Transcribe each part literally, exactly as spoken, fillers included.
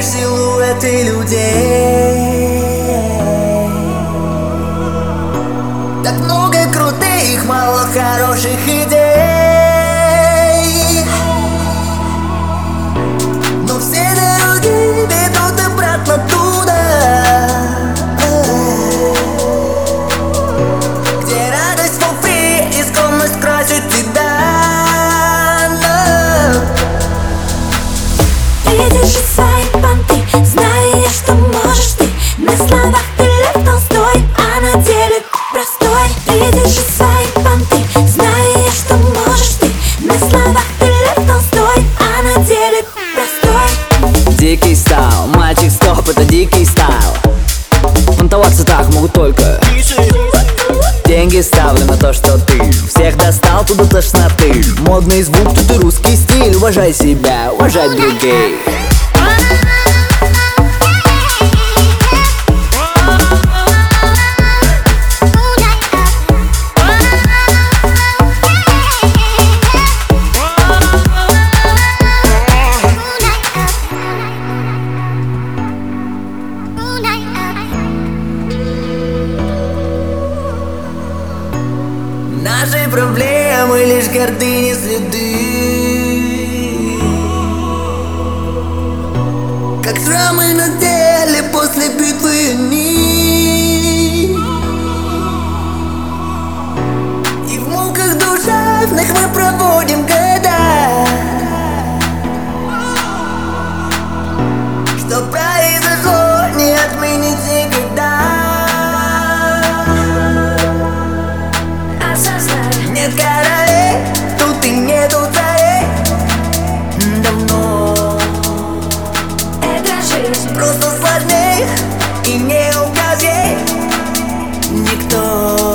видишь силуэты людей. Так много крутых, мало хороших идей. Но все дороги ведут обратно туда, где радость for free и скромность красит тебя. Видишь свои понты, зная, что можешь ты. На словах ты Лев Толстой, а на деле простой. Видишь свои понты, зная, что можешь ты. На словах ты Лев Толстой, а на деле простой. Дикий стайл, мальчик, стоп, это дикий стайл. Понтоваться так могут только деньги ставлю на то, что ты всех достал туда тошноты. Модный звук, тут и русский стиль. Уважай себя, уважай других. Наши проблемы лишь гордыни следы, как шрамы на теле после битвы они. И в муках душевных мы проводим года, что произошло, не отменить никогда. Нет королей, тут и нету царей. Давно Это жизнь. просто сложней, и не указ ей никто.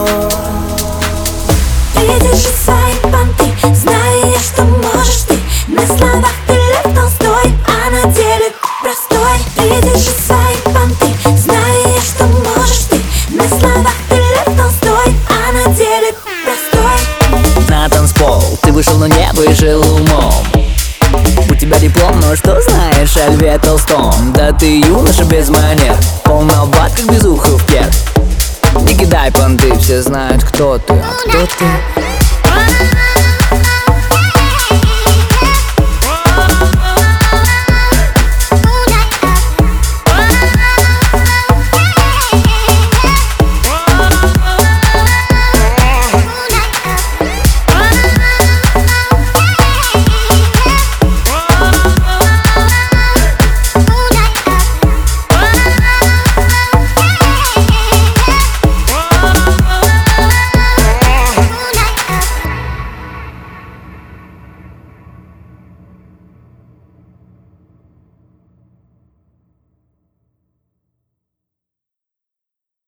Видишь свои понты, зная, что можешь ты. На словах ты Лев Толстой, а на деле простой. Видишь свои понты, зная, что можешь ты. На словах ты Лев Толстой, а на деле простой. На танцпол ты вышел на небо и жил умом. У тебя диплом, но что знаешь о Льве Толстом? Да ты юноша без манер, полноват, как безухов кет. Не кидай понты, все знают, кто ты, а кто ты.